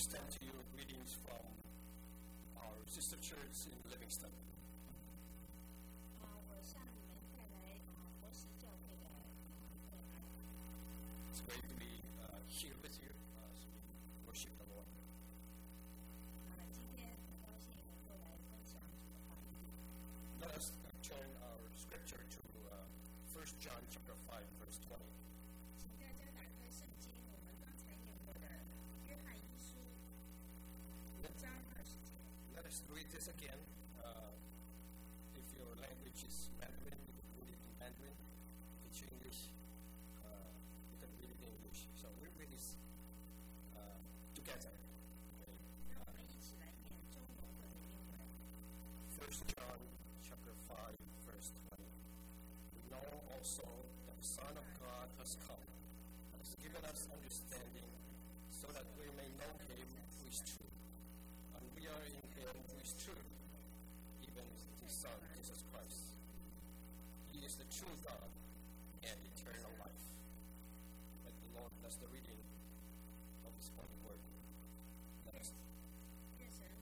extend to you greetings from our sister church in Livingston. It's great to be here with you as we worship the Lord. Let us turn our scripture to 1 John chapter 5, verse 20. Let us read this again. If your language is Mandarin, you can read it in Mandarin. If it's English, you can read it in English. So we read this together. Okay. 1 John chapter 5, verse 20. We know also that the Son of God has come and has given us understanding so that we may know him who is true. And we are in him who is true, even his Son, Jesus Christ. He is the true God and eternal life. Let the Lord bless the reading of his holy word. Next. Let's pray.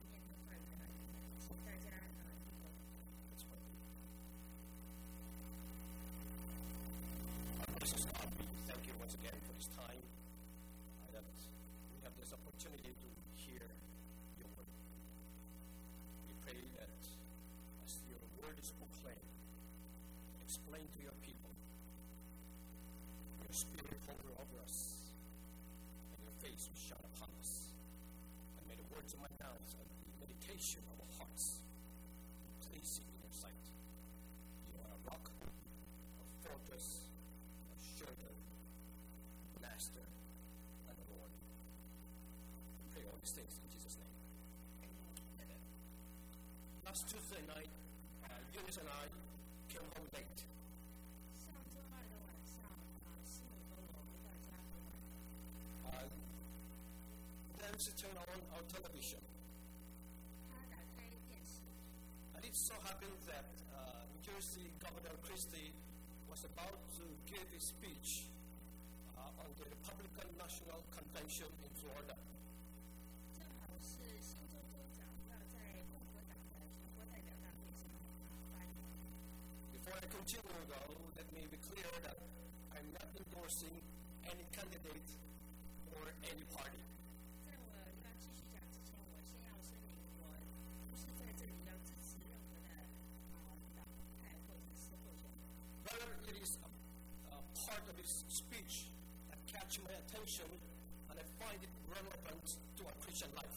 Our gracious God, we thank you once again for this time that we have this opportunity to hear your word. We pray that as your word is proclaimed, explained to your people, your spirit hover over us, and your face will shine upon us. And may the words of my mouth and the meditation of our hearts be pleasing in your sight. You are a rock, a fortress, a shelter, master, and the Lord. We pray all these things in Jesus' name. Amen. Last Tuesday night, Eunice and I came home late. Then she turned on our television. And it so happened that New Jersey Governor Christie was about to give a speech on the Republican National Convention in Florida. Before I continue, though, let me be clear that I'm not endorsing any candidate or any party. Rather, it is a part of his speech that catch my attention, and I find it relevant to our Christian life.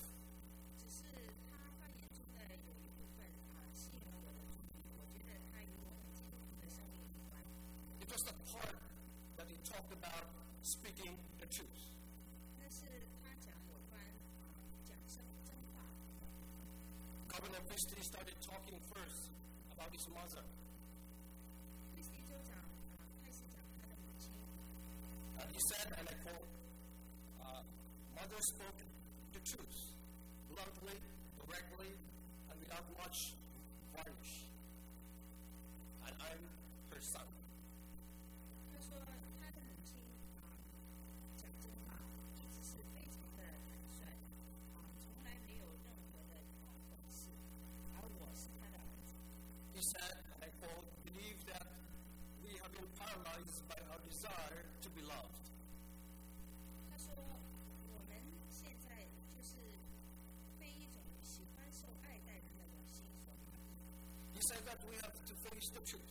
It was the part that he talked about speaking the truth. Governor Christie started talking first about his mother. He said, and I quote, "Mother spoke the truth, bluntly, directly, and without much varnish. And I'm her son." He said, and I quote, "Believe that we have been paralyzed by our desire to be loved." He said that we have to face the truth.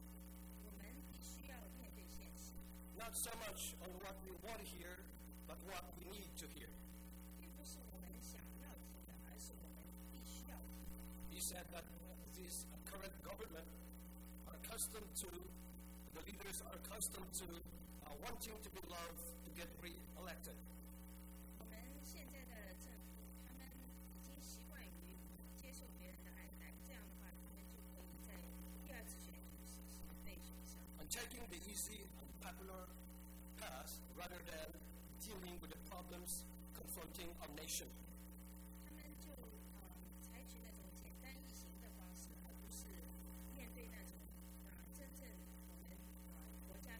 Not so much on what we want to hear, but what we need to hear. He said that this current government are accustomed to, the leaders are accustomed to wanting to be loved to get re-elected. And taking the easy and popular path rather than dealing with the problems confronting our nation.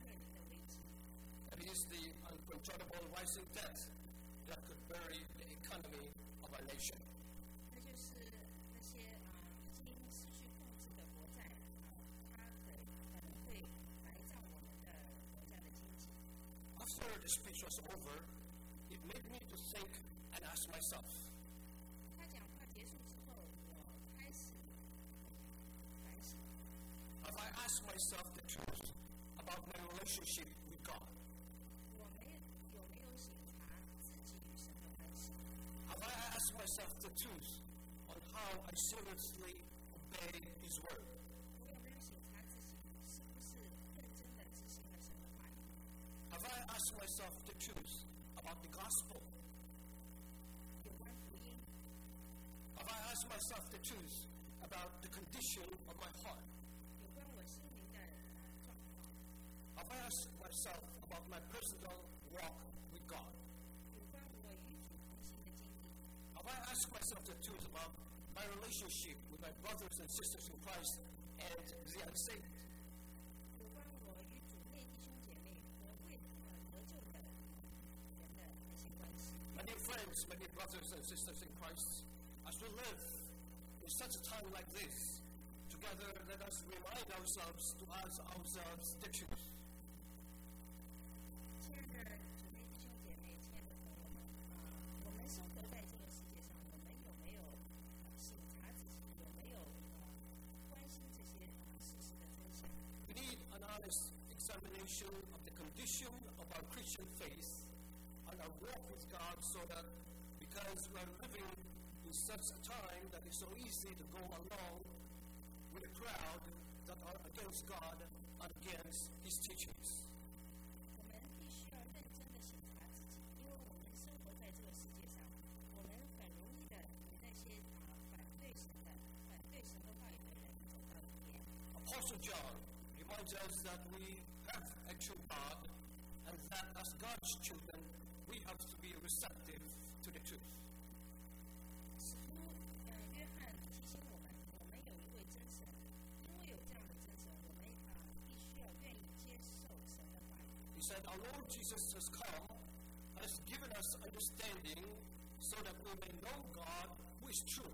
That is the uncontrollable rising debt that could bury the economy. economy of our nation. 那就是那些已经失去控制的国债它可能会埋葬我们的国家的经济。 After the speech was over, it made me to think and ask myself, 他讲话结束之后，我开始反省。 have I asked myself the truth about my relationship with God? 我有没有省察自己与神的关系？ Have I asked myself the truth on how I seriously obey His word? 我有没有省察自己是不是认真的执行了神的话语？ Have I asked myself the truth about the gospel? 有关福音？ Have I asked myself the truth about the condition of my heart? 有关我心灵的状况？ Have I asked myself about my personal walk with God? 有关我与主同行的经历？ Have I asked myself the truth about my relationship with my brothers and sisters in Christ and the unsaved? 有关我与主内弟兄姐妹和未得救的人的那些关系？ My dear friends, my dear brothers and sisters in Christ, as we live in such a time like this, together let us remind ourselves to ask ourselves the truth. 亲爱的主内弟兄姐妹，亲爱的朋友们，我们生活在这个世界上，我们有没有省察自己，有没有关心这些事实的真相？ We need an honest examination of the condition of our Christian faith and our walk with God so that because we are living in such a time that it's so easy to go along with a crowd that are against God and against His teachings. 我们必须要认真的省察自己，因为我们生活在这个世界上，我们很容易的与那些反对神的话语的人走到里面。 Apostle John reminds us that we have a true God and that as God's children we have to be receptive to the truth. 使徒约翰提醒我们，我们有一位真神，因为有这样的真神，我们必须要愿意接受神的话语。 He said, our Lord Jesus has come and has given us understanding so that we may know God who is true.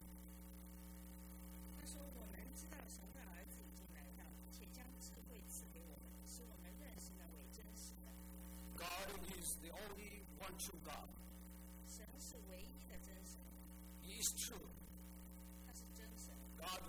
他说：“我们知道神的儿子已经来到，且将智慧赐给我们，使我们认识那位真实的。 God is the only one true God. 神是唯一的真神， He is true. 他是真神。 God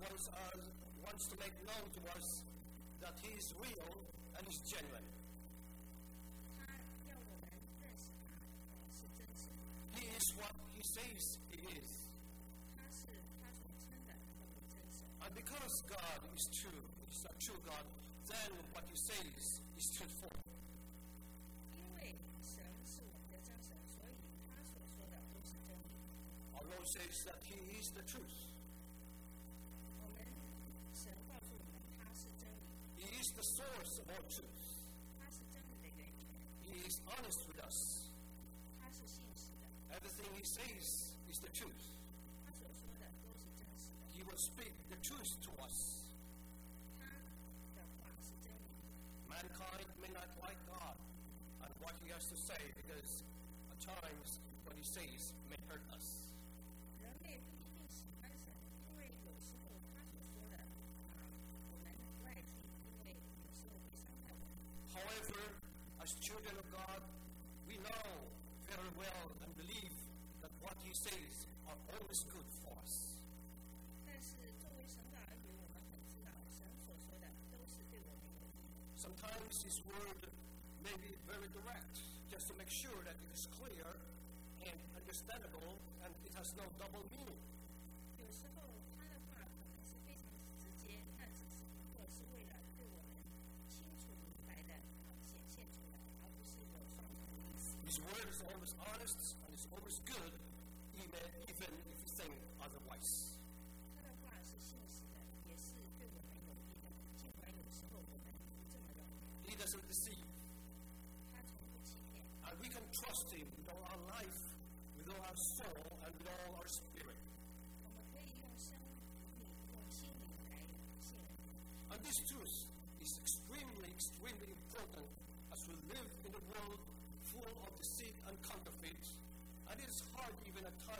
wants to make known to us that He is real and is genuine. 他要我们认识他是真神， He is what He says He is. 他是他所称的那位真神。 And because God is true, He's a true God, then what He says is truthful. 因为神是我们的真神，所以他所说的都是真理。 Our Lord says that He is the truth. 我们神告诉我们，他是真理， He is the source of all truth. 他是真理的源泉， He is honest with us. 他是信实的， Everything He says is the truth. 他所说的都是真实的， He will speak the truth to us. 他的话是真理。 Mankind may not like God and what He has to say because at times what He says may hurt us. 人类不一定喜欢神，因为有时候他所说的我们不爱听，因为有时候会伤害我们。 However, as children of God, we know very well and believe that what He says are always good for us. 但是作为神的儿女，我们很知道神所说的都是对我们有益的。 Sometimes His word may be very direct, just to make sure that it is clear and understandable and it has no double meaning. 有时候他的话可能是非常直接，但只是或是为了对我们清楚明白的显现出来，而不是有双重的意思。 His word is always honest and is always good, even if you think otherwise. 他的话是信实的，也是对我们有益的，尽管有时候我们不这么认为。 He doesn't deceive. 他从不欺骗， And we can trust Him with all our life, with all our soul, and with all our spirit. 我们可以用生命、用心灵来信任。 And this truth is extremely, extremely important as we live in a world full of deceit and counterfeit. And it is hard even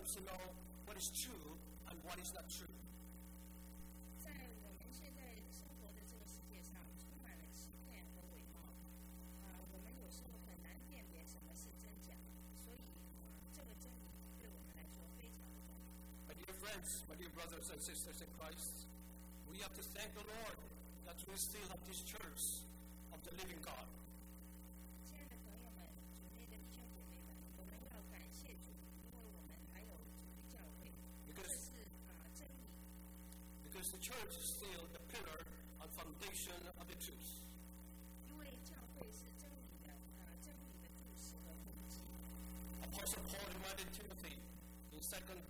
to know what is true and what is not true. 在我们现在生活的这个世界上，充满了欺骗和伪冒。我们有时候很难辨别什么是真假，所以这个真理对我们来说非常的重要。 My dear friends, my dear brothers and sisters in Christ, we have to thank the Lord that we still have this church of the living God. 亲爱的朋友们，主内的弟兄姐妹们，我们要感谢主，因为我们还有主的教会，这是真理。 Because the church is still the pillar and foundation of the truth. 因为教会是真理的柱石和根基。 Apostle Paul reminded Timothy in 1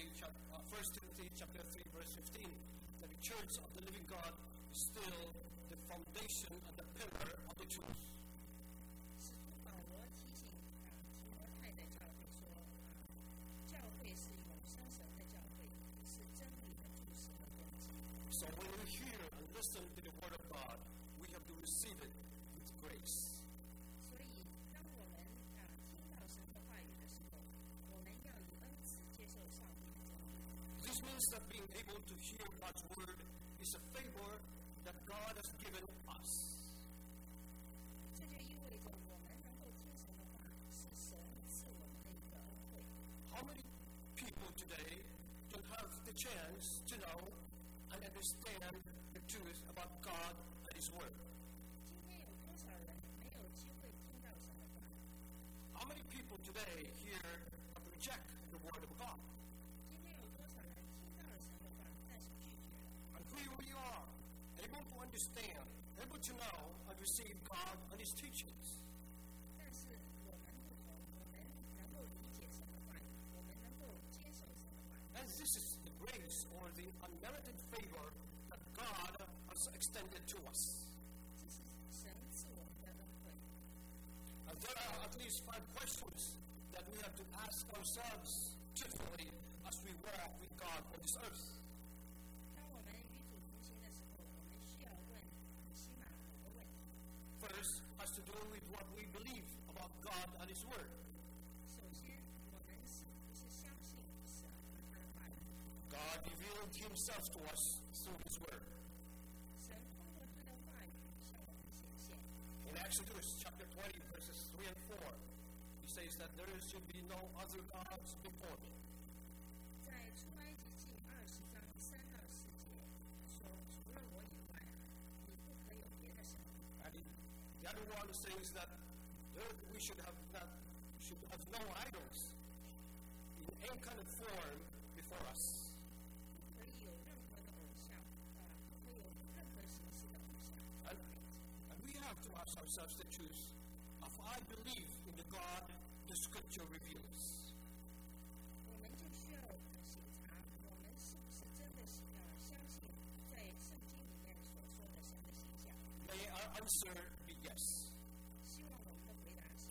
Timothy chapter 3 verse 15 that the church of the living God is still the foundation and the pillar of the truth. 使徒保罗提醒提摩太的教会说，教会是永生神的教会，是真理的柱石和根基。 So when we hear and listen to the word of God, we have to receive it with grace. 所以，当我们听到神的话语的时候，我们要以恩慈接受上帝的真理。 This means that being able to hear God's word is a favor that God has given us. 这就意味着我们能够听神的话，是神赐我们的一个恩惠。 How many people today don't have the chance to know and understand the truth about God and His word? 今天有多少人没有机会听到神的话？ How many people today here reject the word of God? 今天有多少人听到了神的话，但是拒绝了？ And here we are, able to understand, able to know and receive God and His teachings. 但是我们不同，我们能够理解神的话语，我们能够接受神的话语。 And this is the grace or the unmerited favor that God has extended to us. 这是神赐我们的恩惠。 And there are at least 5 questions that we have to ask ourselves truthfully as we walk with God on this earth. 当我们与主同行的时候，我们需要问起码5个问题。 First has to do with what we believe about God and His word. 首先，我们是不是相信神和他的话语？ God revealed Himself to us through His word. 神通过他的话语向我们显现。 In Exodus chapter 20 verses 3 and 4, He says that there should be no other gods before me. 在出埃及记20章3到4节说：“除了我以外，你不可有别的神。” And the other one says that we should have no idols in any kind of form before us. 不可以有任何的偶像，不可以有任何形式的偶像。 And we have to ask ourselves the truth of I believe in the God the Scripture reveals. 我们就需要审查，我们是不是真的相信在圣经里面所说的神的形象？ May our answer be yes. 希望我们的回答是。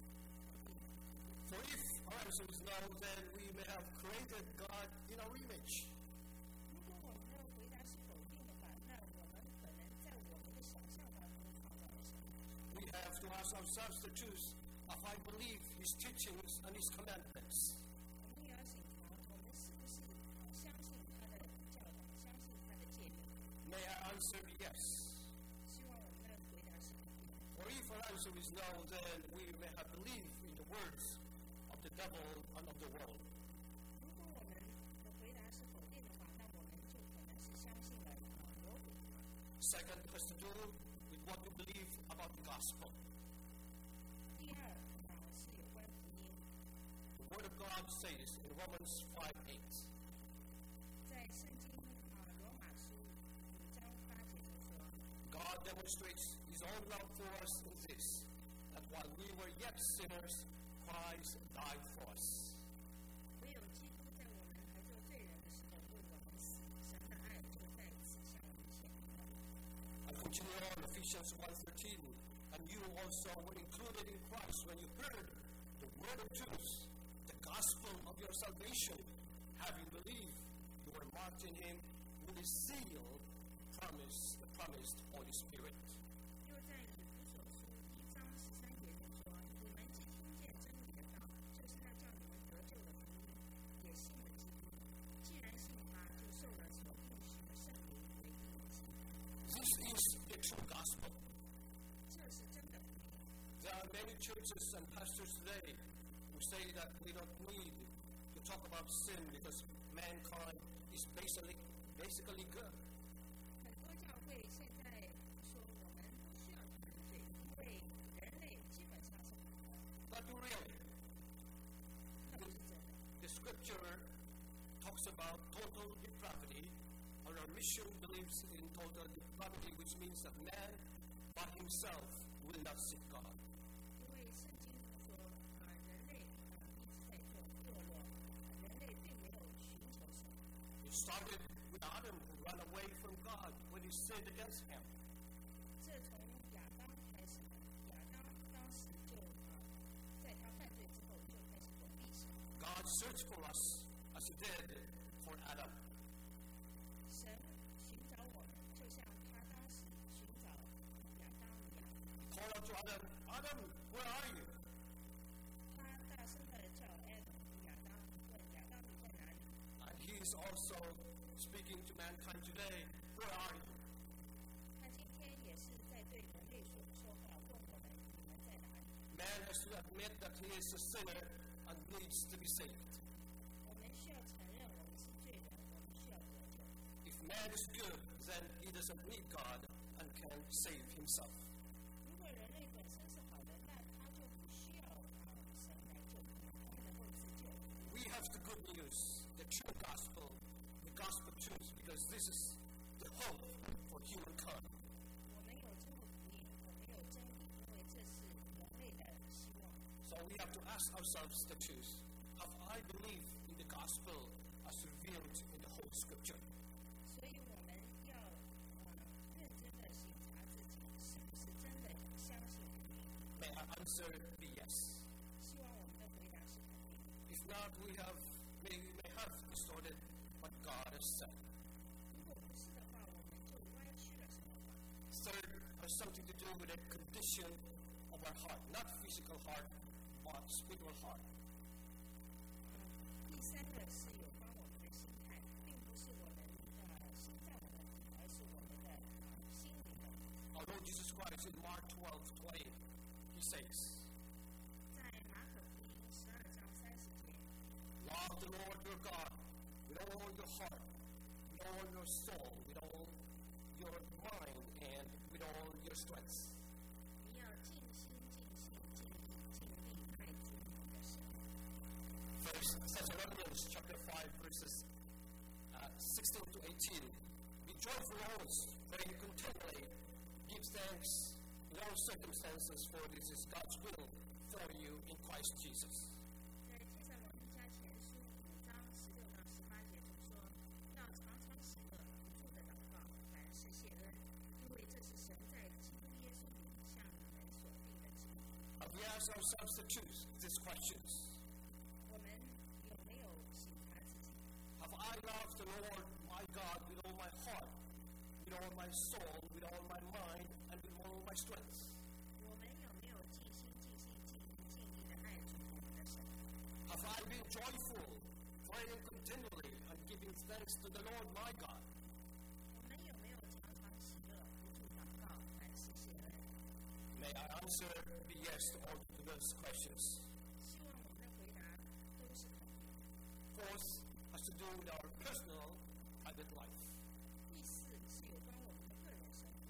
For if our answer is no, then we may have created God in our image. 如果我们的回答是否定的话，那我们可能在我们的想象当中创造了神。 We have to ask ourselves the truth of I believe His teachings and His commandments. 我们也要审查，我们是不是相信他的教导，相信他的诫命？ May our answer be yes. 希望我们的回答是肯定的。 Or if our answer is no, then we may have believed in the words of the devil and of the world. 如果我们的回答是否定的话，那我们就可能是相信了魔鬼。 Second has to do with what we believe about the gospel. 第二是有关福音， The Word of God says in Romans 5:8, 在圣经罗马书5章8节就说， God demonstrates His own love for us in this, that while we were yet sinners, Christ died for us. 唯有基督在我们还做罪人的时候为我们死，神的爱就在此向我们显明了。 And continue on Ephesians 1:13, and you also were included in Christ when you heard the word of truth, the gospel of your salvation. Having believed, you were marked in Him with the seal, the promised Holy Spirit. 又在以弗所书1章13节中说：“你们既听见真理的道，就是那叫你们得救的福音，也 many churches and pastors today who say that we don't need to talk about sin because mankind is basically good. 很多教会现在说我们不需要谈罪，因为人类基本上是好的。 But really, 那不是真的。 the scripture talks about total depravity, or our mission believes in total depravity, which means that man by himself will not seek God. 因为圣经说，人类一直在堕落，人类并没有寻求神。 It started with Adam who ran away from God when he sinned against him. 这从亚当开始的，亚当当时就在他犯罪之后就开始躲避神。 God searched for us as he did for Adam. 神寻找我们，就像他当时寻找亚当一样。 He called out to Adam, Adam, where are you? 他大声地叫亚当，问亚当你在哪里？ And he is also speaking to mankind today, where are you? 他今天也是在对人类说话，问我们你们在哪里？ Man has to admit that he is a sinner and needs to be saved. 我们需要承认我们是罪人，我们需要得救。 If man is good, then he doesn't need God and can save himself. 如果人类本身是好的，那他就不需要神来救他，他能够自救。 We have the good news, the true gospel, the gospel truth, because this is the hope for humankind. 我们有真理福音，我们有真理，因为这是人类的希望。 So we have to ask ourselves the truth. Have I believed in the gospel as revealed in the whole scripture? 所以我们要认真的省察自己，是不是真的相信福音？ May our answer be yes. 希望我们的回答是肯定的。 If not, we may have distorted what God has said. 如果不是的话，我们就歪曲了什么话？ Third has something to do with the condition of our heart, not physical heart, but spiritual heart. 第三个是有关我们的心态，并不是我们心脏的问题，而是我们的心理的问题。 Our Lord Jesus Christ in Mark 12:20, he says, 在马可福音12章30节， Love the Lord your God with all your heart, with all your soul, with all your mind, and with all your strength. 你要尽心、尽性、尽力、尽力爱主你的神。 First Thessalonians chapter 5 verses 16 to 18. Be joyful always, pray continually, give thanks in all circumstances, for this is God's will for you in Christ Jesus. 在帖撒罗尼迦前书5章16到18节中说，要常常喜乐，不住的祷告，凡事谢恩，因为这是神在基督耶稣里向你们所定的旨意。 Have we asked ourselves the truth, these questions? 我们有没有省察自己？ Have I loved the Lord my God with all my heart, with all my soul, with all my mind, and with all my strength? 我们有没有尽心、尽性、尽力、尽力的爱主我们的神？ Have I been joyful, praying continually, and giving thanks to the Lord my God? 我们有没有常常喜乐，不住祷告，凡事谢恩？ May our answer be yes to all of those questions. 希望我们的回答都是肯定的。 Fourth has to do with our personal private life. 第四是有关我们的个人生活。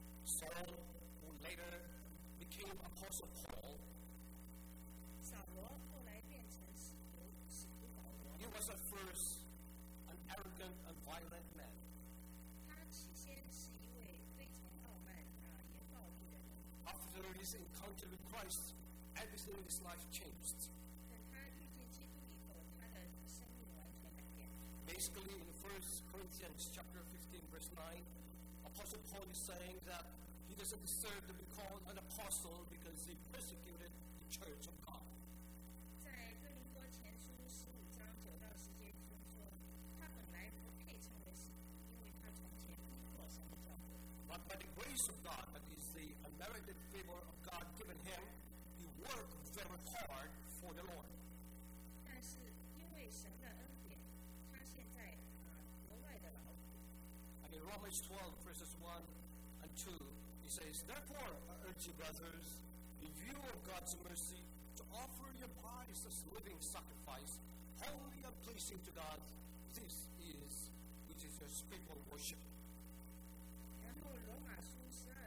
Saul, who later became Apostle Paul, 扫罗后来变成使徒保罗， he was at first an arrogant and violent man. 他起先是一位非常傲慢也暴力的人。 After his encounter with Christ, everything in his life changed. 等他遇见基督以后，他的生命完全改变。 Basically, in 1 Corinthians chapter 15, verse 9, Apostle Paul is saying that he doesn't deserve to be called an apostle because he persecuted the church of God. 在哥林多前书15章9到10节中说，他本来不配称为使徒，因为他从前逼迫神的教会。 But by the grace of God, that is the unmerited favor of God given him, he worked very hard for the Lord. 但是因为神的恩典，他现在格外的劳苦。 And in Romans 12, verses 1 and 2, he says, Therefore, I urge you, brothers, be in view of God's mercy, to offer your bodies as living sacrifice, holy and pleasing to God. This is your spiritual worship. 然后罗马书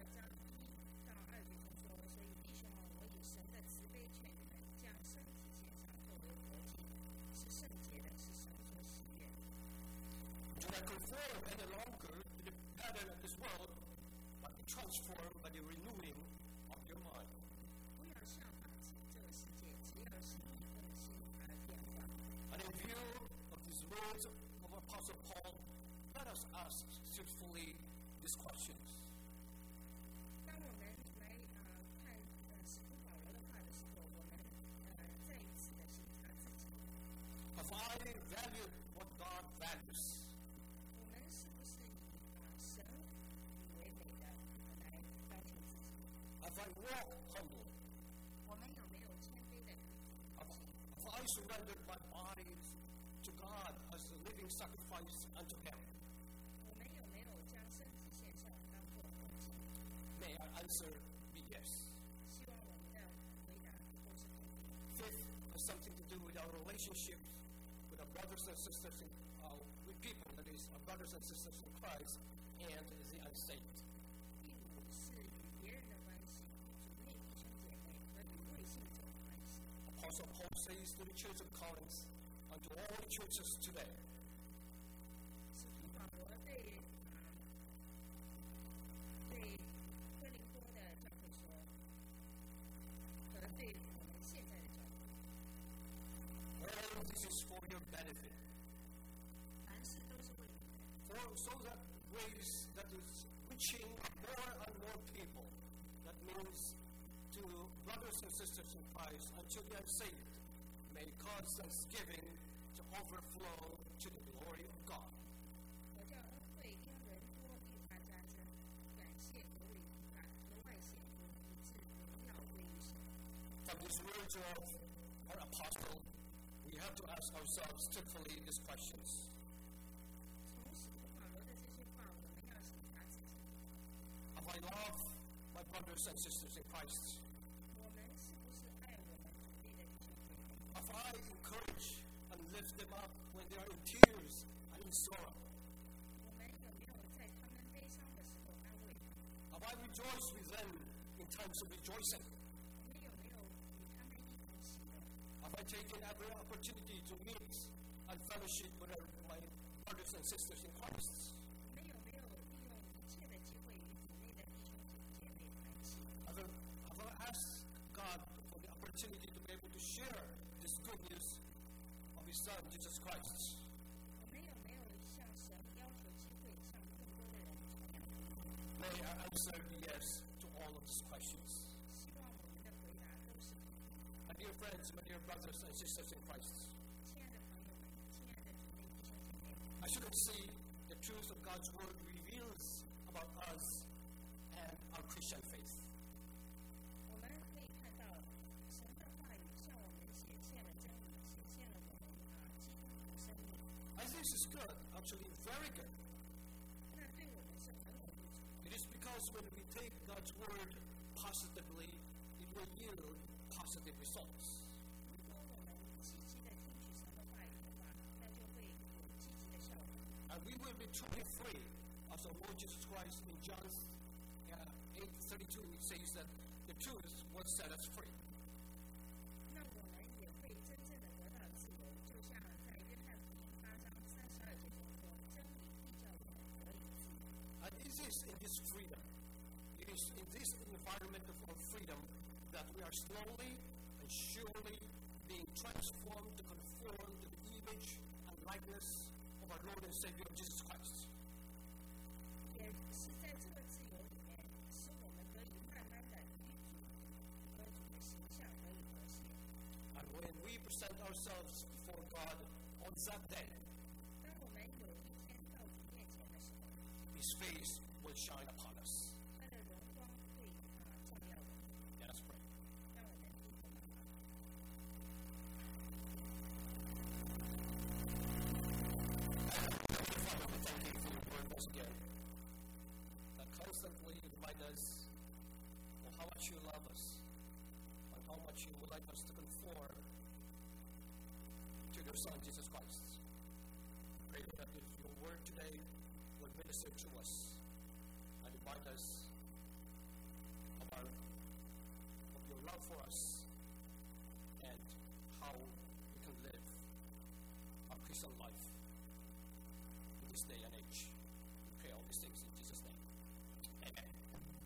12章1到2节说，所以弟兄们，我以神的慈悲劝你们，将身体献上作为活祭，是圣洁的，是神所喜悦的。 Do not conform any longer to the pattern of this world, but be transformed by the renewing of your mind. 不要效法这个世界，只要使你更新而变化。 And in view of these words of Apostle Paul, let us ask truthfully these questions. 当我们来看使徒保罗的话的时候，我们再一次的审查自己。 Have I valued what God values? 我们是不是以神以为美的来要求自己？ Have I walked humble? 我们有没有谦卑的 Have I surrendered my body to God as a living sacrifice unto Him? 我们有没有将身体献上当作活祭？ May our answer be yes. 希望我们的回答都是肯定。 Fifth has something to do with our relationships with our brothers and sisters, with people, that is, our brothers and sisters in Christ and the unsaved. 第五是与别人的关系，与主内弟兄姐妹和与未信者的关系。 Apostle Paul says to the church of Corinth and to all the churches today, 使徒保罗对哥林多的教会说，和对我们现在的教会， all this is for your benefit, 凡事都是为你的， so that grace that is reaching more and more people, that means to brothers and sisters in Christ until they are saved, may cause thanksgiving to overflow to the glory of God. 我叫恩惠因人多愈发加增，感谢格为格外显出，以致荣耀归于神。 From these words of our apostle, we have to ask ourselves truthfully these questions. 从使徒保罗的这些话，我们要审查自己。 Have I loved my brothers and sisters in Christ? 我们是不是爱我们主内的弟兄姐妹？ Have I encouraged and lift them up when they are in tears and in sorrow? 我们有没有在他们悲伤的时候安慰？ Have I rejoiced with them in times of rejoicing? 我们有没有与他们一同喜乐？ Have I taken every opportunity to meet and fellowship with my brothers and sisters in Christ? 我们有没有利用一切的机会与主内的弟兄姐妹团契？ Have I asked God for the opportunity to be able to share this good news of His Son, Jesus Christ? 我们有没有向神要求机会，向更多的人传扬福音？ May our answer be yes to all of these questions. 希望我们的回答都是肯定。 My dear friends, my dear brothers and sisters in Christ, 亲爱的朋友们，亲爱的主内弟兄姐妹们， as you can see, the truth of God's Word reveals about us and our Christian faith. 我们可以看到神的话语向我们显现了真理，显现了我们基督徒生命。 And this is good, actually very good. 那对我们是很有益处。 It is because when we take God's Word positively, it will yield positive results. 如果我们积极的听取神的话语的话，那就会有积极的效果。 And we will be truly free. As our Lord Jesus Christ in John 8:32, it says that the truth will set us free. 那我们也会真正的得到自由，就像在约翰福音8章32节所说：“真理必叫我们得以自由。” And it is in this freedom, it is in this environment of freedom that we are slowly and surely being transformed to conform to the image and likeness of our Lord and Savior Jesus Christ. 也是在这个自由里面，使我们得以慢慢的与主和主的形象得以和谐。 And when we present ourselves before God on that day, 当我们有一天到主面前的时候， His face will shine upon us. 他的荣光会照耀我们。 Let us pray. 让我们一同祷告。 Father, we thank you for your word once again, that constantly remind us of how much you love us, how much you would like us to conform to your Son, Jesus Christ. Pray that if your word today will minister to us and remind us of your love for us and how we can live our Christian life in this day and age. We pray all these things in Jesus' name. Amen.